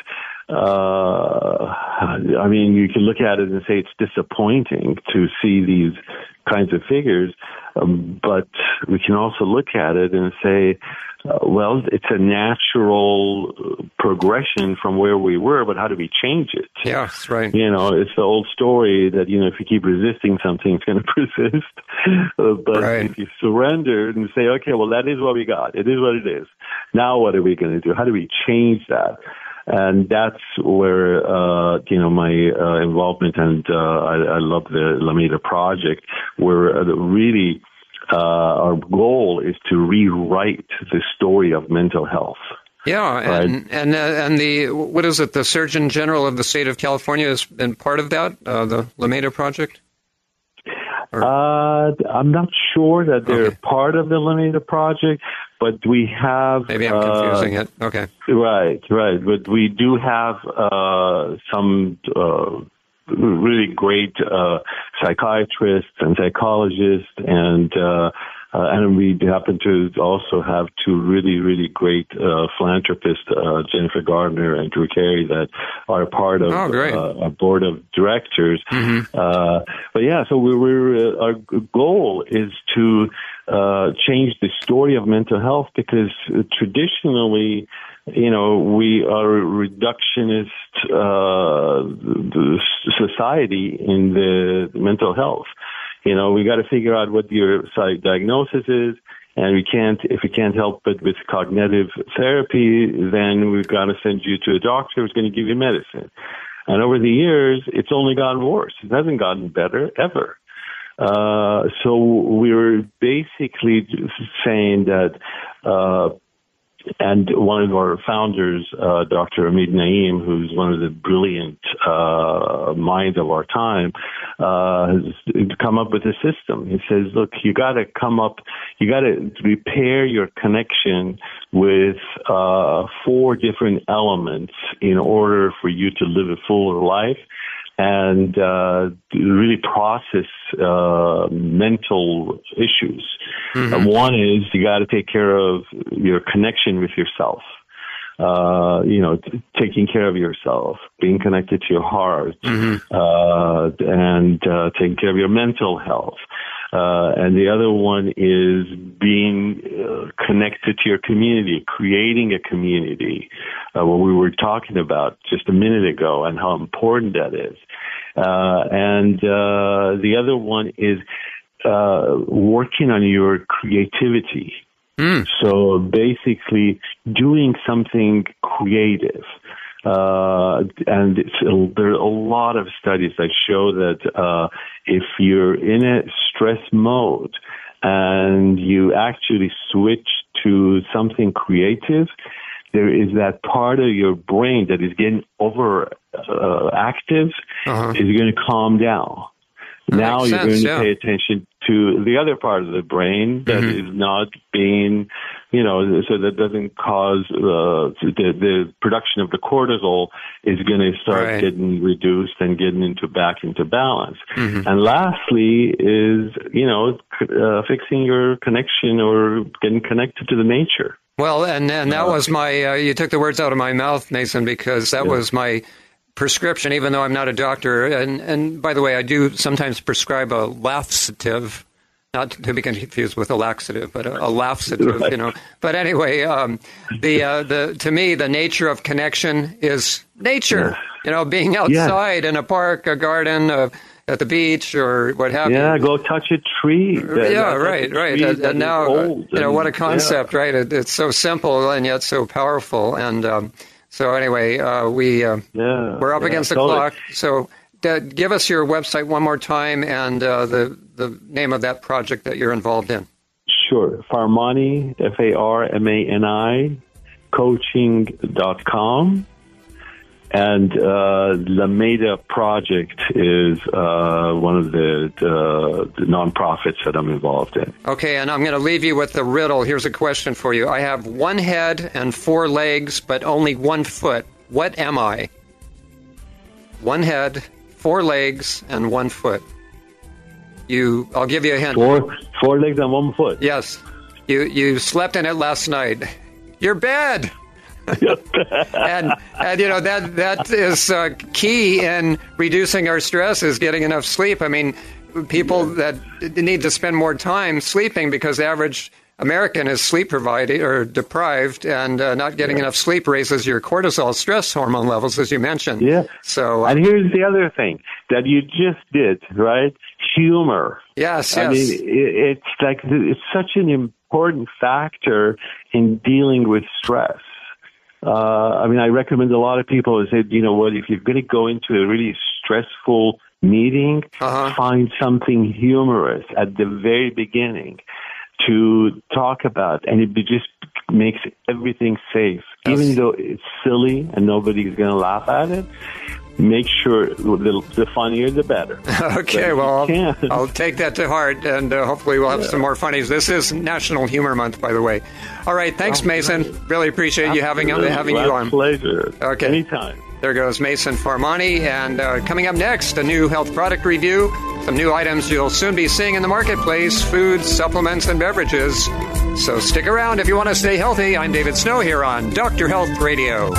uh, I mean, you can look at it and say it's disappointing to see these kinds of figures, um, but we can also look at it and say, uh, well, it's a natural progression from where we were, but how do we change it? Yeah, that's right. You know, it's the old story that, you know, if you keep resisting something, it's going to persist. uh, but right. if you surrender and say, okay, well, that is what we got. It is what it is. Now what are we going to do? How do we change that? And that's where, uh, you know, my uh, involvement, and uh, I, I love the Lameda project, where uh, really uh, our goal is to rewrite the story of mental health. Yeah, right? and and, uh, and the, what is it, the Surgeon General of the state of California has been part of that, uh, the Lameda project? Uh, I'm not sure that they're okay. part of the Lameda project, but we have... Maybe I'm confusing uh, it. Okay. Right, right. But we do have uh, some uh, really great uh, psychiatrists and psychologists, and uh, uh, and we happen to also have two really, really great uh, philanthropists, uh, Jennifer Gardner and Drew Carey, that are part of oh, great. Uh, our board of directors. Mm-hmm. Uh, but yeah, so we we're, uh, our goal is to uh, change the story of mental health, because traditionally, you know, we are a reductionist uh, society in the mental health. You know, we got to figure out what your diagnosis is, and we can't, if we can't help it with cognitive therapy, then we've got to send you to a doctor who's going to give you medicine. And over the years, it's only gotten worse. It hasn't gotten better, ever. Uh, so we're basically saying that, uh, and one of our founders, uh, Doctor Hamid Naeem, who's one of the brilliant uh, minds of our time, uh, has come up with a system. He says, look, you got to come up, you got to repair your connection with uh, four different elements in order for you to live a fuller life and uh, really process uh, mental issues. Mm-hmm. Uh, one is you got to take care of your connection with yourself. Uh, you know, t- taking care of yourself, being connected to your heart, mm-hmm. uh, and uh, taking care of your mental health. Uh, and the other one is being uh, connected to your community, creating a community, uh, what we were talking about just a minute ago and how important that is. Uh, and uh, the other one is uh, working on your creativity. Mm. So basically doing something creative. Uh, and it's, there are a lot of studies that show that uh, if you're in a stress mode and you actually switch to something creative, there is that part of your brain that is getting over uh, active uh-huh. is going to calm down. That now you're sense, going to yeah. pay attention to the other part of the brain that mm-hmm. is not being, you know, so that doesn't cause uh, the, the production of the cortisol is going to start right. getting reduced and getting into back into balance. Mm-hmm. And lastly is, you know, uh, fixing your connection or getting connected to the nature. Well, and, and that uh, was my, uh, you took the words out of my mouth, Mason, because that yeah. was my prescription, even though I'm not a doctor. And, and by the way, I do sometimes prescribe a laxative, not to be confused with a laxative, but a, a laxative, right. you know. But anyway, um, the uh, the to me, the nature of connection is nature. Yeah. You know, being outside yeah. in a park, a garden, uh, at the beach, or what have yeah, you. Yeah, go touch a tree. That, yeah, right, right. And, and now, you know, and, what a concept, yeah. right? It, it's so simple and yet so powerful. And um, so anyway, uh, we, uh, yeah, we're up yeah, against the totally. clock. So uh, give us your website one more time and uh, the, the name of that project that you're involved in. Sure. Farmani, F A R M A N I, coaching dot com. And uh, Lameda Project is uh, one of the, the, the nonprofits that I'm involved in. Okay, and I'm going to leave you with the riddle. Here's a question for you. I have one head and four legs, but only one foot. What am I? One head, four legs, and one foot. You, I'll give you a hint. Four, four legs and one foot. Yes. You, you slept in it last night. Your bed. and and you know that that is uh, key in reducing our stress is getting enough sleep. I mean, people that need to spend more time sleeping because the average American is sleep provided or deprived, and uh, not getting yeah. enough sleep raises your cortisol stress hormone levels, as you mentioned. Yeah. So, uh, and here's the other thing that you just did, right? Humor. Yes. I yes. mean, it, it's like it's such an important factor in dealing with stress. Uh, I mean, I recommend a lot of people to say, you know what, if you're going to go into a really stressful meeting, uh-huh. find something humorous at the very beginning to talk about, and it just makes everything safe. Yes. Even though it's silly and nobody's going to laugh at it, make sure the, the funnier the better. Okay, well, I'll, I'll take that to heart, and uh, hopefully we'll have yeah. some more funnies. This is National Humor Month, by the way. All right, thanks, oh, Mason. Nice. Really appreciate Absolutely. you having having My you on. Pleasure. Okay, anytime. There goes Mason Farmani, and uh, coming up next, a new health product review. Some new items you'll soon be seeing in the marketplace: foods, supplements, and beverages. So stick around if you want to stay healthy. I'm David Snow here on Doctor Health Radio.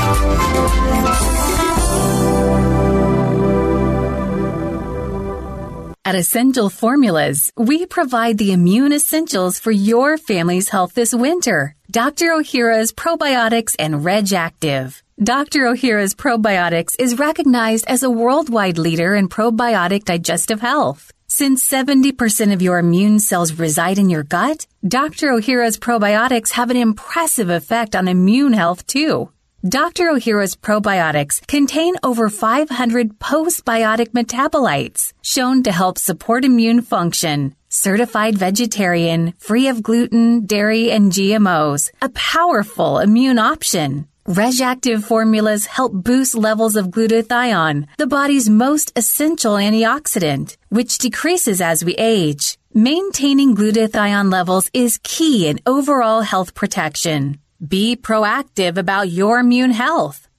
At Essential Formulas, we provide the immune essentials for your family's health this winter. Doctor Ohhira's Probiotics and Reg Active. Doctor Ohhira's Probiotics is recognized as a worldwide leader in probiotic digestive health. Since seventy percent of your immune cells reside in your gut, Doctor Ohhira's Probiotics have an impressive effect on immune health too. Doctor Ohhira's probiotics contain over five hundred postbiotic metabolites shown to help support immune function. Certified vegetarian, free of gluten, dairy, and G M Os. A powerful immune option. Reg Active formulas help boost levels of glutathione, the body's most essential antioxidant, which decreases as we age. Maintaining glutathione levels is key in overall health protection. Be proactive about your immune health.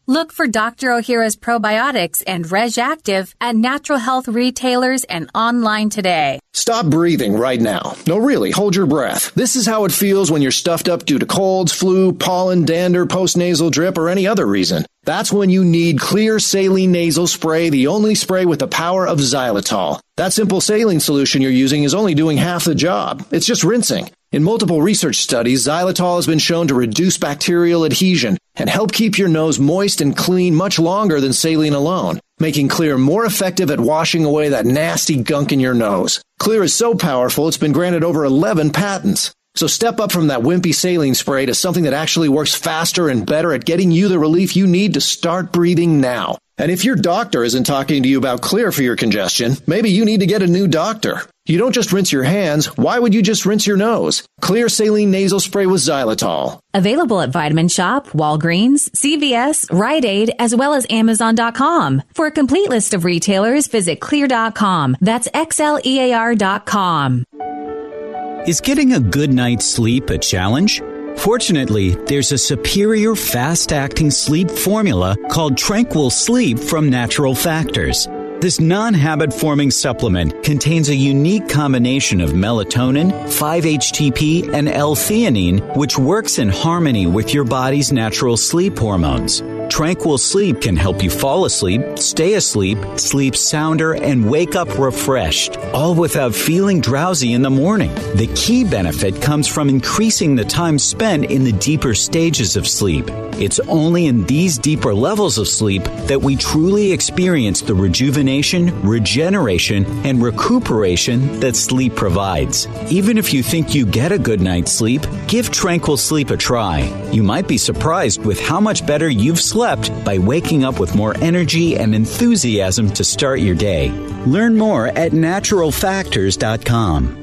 Look for Doctor Ohhira's probiotics and Reg Active at natural health retailers and online today. Stop breathing right now. No, really, hold your breath. This is how it feels when you're stuffed up due to colds, flu, pollen, dander, postnasal drip, or any other reason. That's when you need Clear Saline Nasal Spray, the only spray with the power of xylitol. That simple saline solution you're using is only doing half the job. It's just rinsing. In multiple research studies, xylitol has been shown to reduce bacterial adhesion and help keep your nose moist and clean much longer than saline alone, making Clear more effective at washing away that nasty gunk in your nose. Clear is so powerful, it's been granted over eleven patents. So step up from that wimpy saline spray to something that actually works faster and better at getting you the relief you need to start breathing now. And if your doctor isn't talking to you about Clear for your congestion, maybe you need to get a new doctor. You don't just rinse your hands. Why would you just rinse your nose? Clear Saline Nasal Spray with xylitol. Available at Vitamin Shop, Walgreens, C V S, Rite Aid, as well as Amazon dot com. For a complete list of retailers, visit clear dot com. That's X L E A R dot com. Is getting a good night's sleep a challenge? Fortunately, there's a superior fast-acting sleep formula called Tranquil Sleep from Natural Factors. This non-habit-forming supplement contains a unique combination of melatonin, five H T P, and L-theanine, which works in harmony with your body's natural sleep hormones. Tranquil Sleep can help you fall asleep, stay asleep, sleep sounder, and wake up refreshed, all without feeling drowsy in the morning. The key benefit comes from increasing the time spent in the deeper stages of sleep. It's only in these deeper levels of sleep that we truly experience the rejuvenation, regeneration, and recuperation that sleep provides. Even if you think you get a good night's sleep, give Tranquil Sleep a try. You might be surprised with how much better you've slept by waking up with more energy and enthusiasm to start your day. Learn more at natural factors dot com.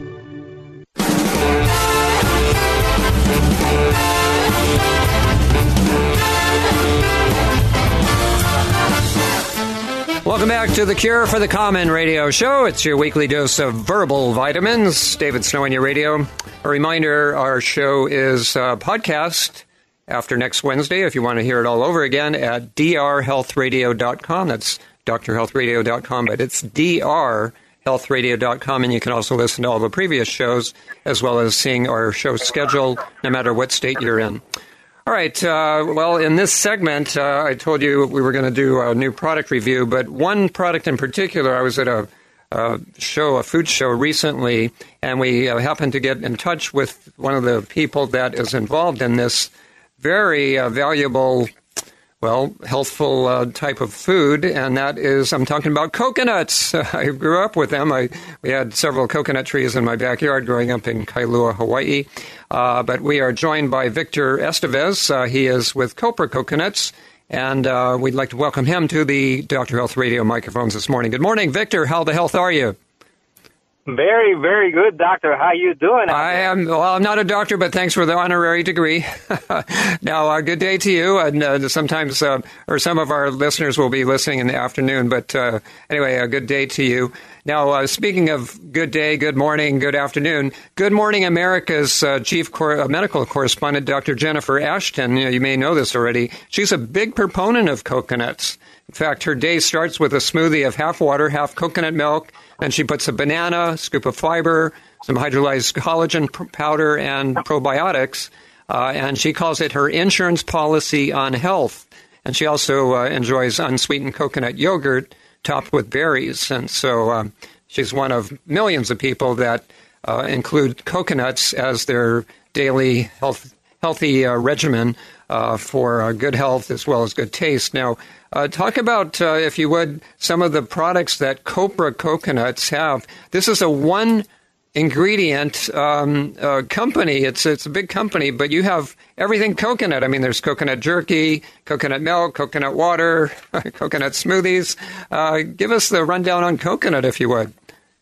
Welcome back to The Cure for the Common radio show. It's your weekly dose of verbal vitamins. David Snow on your radio. A reminder, our show is uh, podcast after next Wednesday, if you want to hear it all over again, at d r health radio dot com. That's d r health radio dot com, but it's d r health radio dot com, and you can also listen to all the previous shows, as well as seeing our show schedule, no matter what state you're in. All right, uh, well, in this segment, uh, I told you we were going to do a new product review, but one product in particular, I was at a, a show, a food show recently, and we uh, happened to get in touch with one of the people that is involved in this very uh, valuable, well, healthful uh, type of food, and that is, I'm talking about coconuts. I grew up with them. I we had several coconut trees in my backyard growing up in Kailua, Hawaii. Uh, but we are joined by Victor Estevez. Uh, he is with Copra Coconuts, and uh, we'd like to welcome him to the Doctor Health Radio microphones this morning. Good morning, Victor. How the health are you? Very, very good, doctor. How you doing? I am, well, I'm not a doctor, but thanks for the honorary degree. Now, uh, good day to you. And uh, sometimes, uh, or some of our listeners will be listening in the afternoon. But uh, anyway, a good day to you. Now, uh, speaking of good day, good morning, good afternoon, Good Morning America's uh, chief cor- uh, medical correspondent, Doctor Jennifer Ashton, you know, you may know this already, she's a big proponent of coconuts. In fact, her day starts with a smoothie of half water, half coconut milk, and she puts a banana, scoop of fiber, some hydrolyzed collagen powder, and probiotics, uh, and she calls it her insurance policy on health. And she also uh, enjoys unsweetened coconut yogurt topped with berries. And so um, she's one of millions of people that uh, include coconuts as their daily health, healthy uh, regimen uh, for uh, good health as well as good taste. Now, uh, talk about, uh, if you would, some of the products that Copra Coconuts have. This is a one ingredient um, uh, company. It's it's a big company, but you have everything coconut. I mean, there's coconut jerky, coconut milk, coconut water, coconut smoothies. Uh, give us the rundown on coconut, if you would.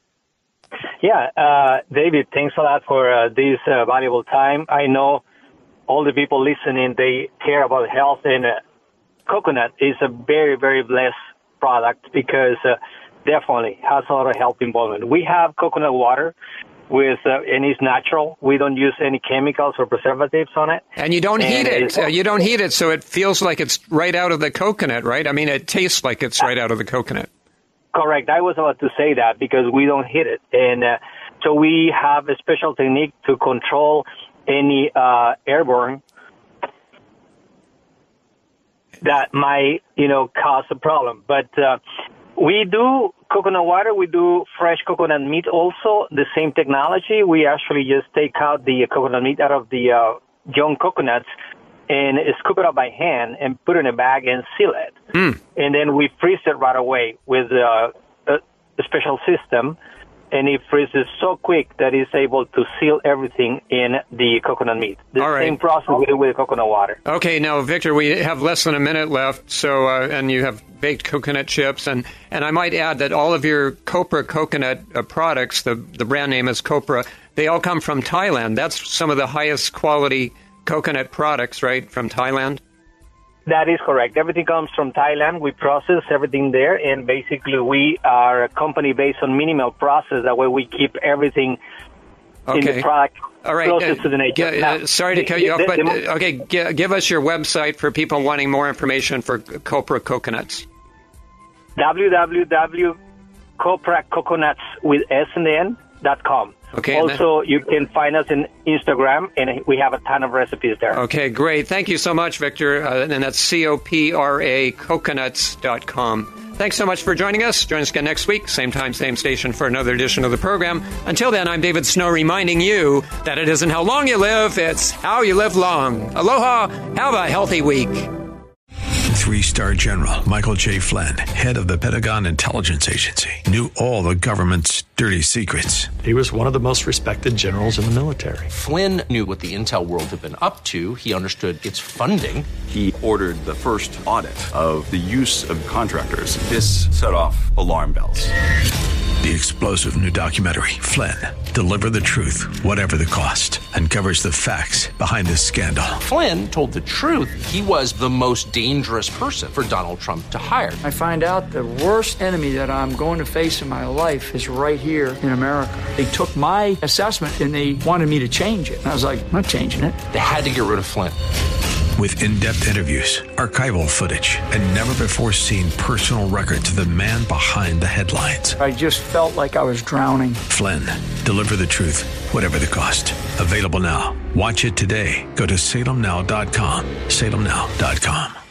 Yeah, uh, David, thanks a lot for uh, this uh, valuable time. I know all the people listening, they care about health, and uh, coconut is a very, very blessed product because uh, definitely has a lot of health involvement. We have coconut water, with, uh, and it's natural. We don't use any chemicals or preservatives on it. And you don't and heat it. Uh, you don't heat it, so it feels like it's right out of the coconut, right? I mean, it tastes like it's right out of the coconut. Correct. I was about to say that because we don't heat it. And uh, so we have a special technique to control any uh, airborne that might, you know, cause a problem. But uh, we do coconut water. We do fresh coconut meat also, the same technology. We actually just take out the coconut meat out of the uh, young coconuts and scoop it up by hand and put it in a bag and seal it. Mm. And then we freeze it right away with uh, a, a special system. And it freezes so quick that it's able to seal everything in the coconut meat. The All right. same process we do with coconut water. Okay, now, Victor, we have less than a minute left, so uh, and you have baked coconut chips. And, and I might add that all of your Copra coconut uh, products, the, the brand name is Copra, they all come from Thailand. That's some of the highest quality coconut products, right, from Thailand? That is correct. Everything comes from Thailand. We process everything there, and basically we are a company based on minimal process. That way we keep everything okay. in the product All right. closest uh, to the nature. G- now, uh, sorry to cut you the, off, but the, uh, okay, g- give us your website for people wanting more information for Copra coconuts. w w w dot copra coconuts with S and N dot com. Okay, also, you can find us in Instagram, and we have a ton of recipes there. Okay, great. Thank you so much, Victor. Uh, and that's C O P R A coconuts dot com. Thanks so much for joining us. Join us again next week, same time, same station, for another edition of the program. Until then, I'm David Snow reminding you that it isn't how long you live, it's how you live long. Aloha. Have a healthy week. Three-star General Michael J. Flynn, head of the Pentagon Intelligence Agency, knew all the government's dirty secrets. He was one of the most respected generals in the military. Flynn knew what the intel world had been up to. He understood its funding. He ordered the first audit of the use of contractors. This set off alarm bells. The explosive new documentary, Flynn, Deliver the Truth, Whatever the Cost, uncovers the facts behind this scandal. Flynn told the truth. He was the most dangerous person for Donald Trump to hire. I find out the worst enemy that I'm going to face in my life is right here in America. They took my assessment and they wanted me to change it. And I was like, I'm not changing it. They had to get rid of Flynn. With in-depth interviews, archival footage, and never-before-seen personal records of the man behind the headlines. I just felt like I was drowning. Flynn, Deliver the Truth, Whatever the Cost. Available now. Watch it today. Go to salem now dot com. salem now dot com.